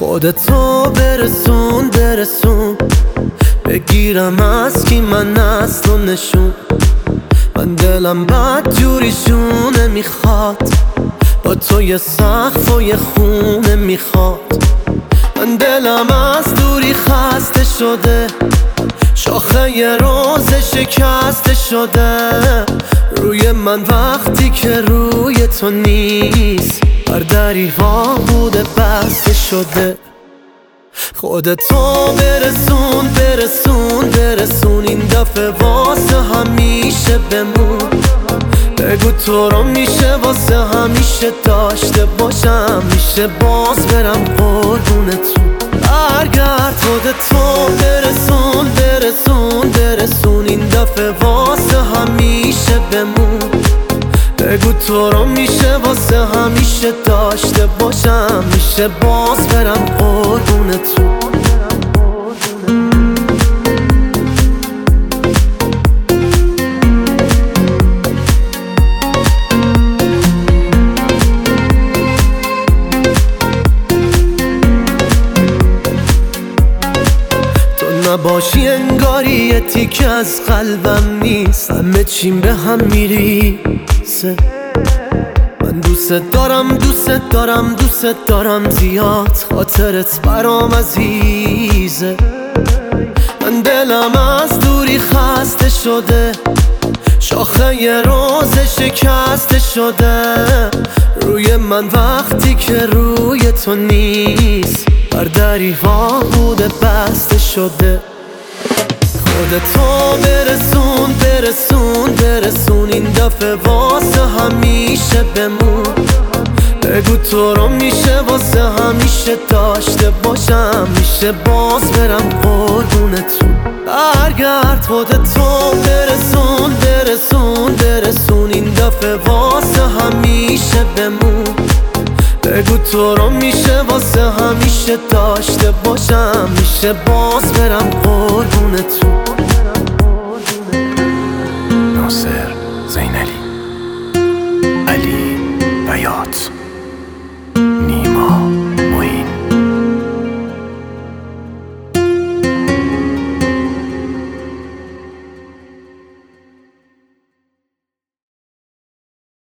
خودتو برسون بگیرم از کی من اصلا نشون. من دلم بد جوریشونه میخواد، با تو یه سقف و یه خونه میخواد. من دلم از دوری خسته شده، شاخه یه روز شکسته شده. روی من وقتی که روی تو نیست، هر دری وا بوده بسته شده. خودتو برسون این دفعه واسه همیشه بمون. بگو تو رو میشه واسه همیشه داشته باشم، میشه باز برم قربونتون. برگرد خودتو برسون این دفعه واسه همیشه بمون. بگو تو رو میشه واسه همیشه داشته باشم، میشه باز برم قربونتون. نباشی انگاری یه تیکه از قلبم نیست، همه چیم به هم میریزه. من دوست دارم زیاد، خاطرت برام عزیزه. من دلم از دوری خسته شده، شاخه یه روز شکسته شده. روی من وقتی که روی تو نیست، هر دری وا بوده بسته شده. خودتو برسون این دفعه واسه همیشه بمون. بگو تو رو میشه واسه همیشه داشته باشم، میشه باز برم قربونتون. برگرد خودتو برسون این دفعه واسه همیشه بمون. بگو تو رو میشه واسه همیشه داشته باشم، میشه باز برم قربونتون. ناصر زینلی، علی بیات.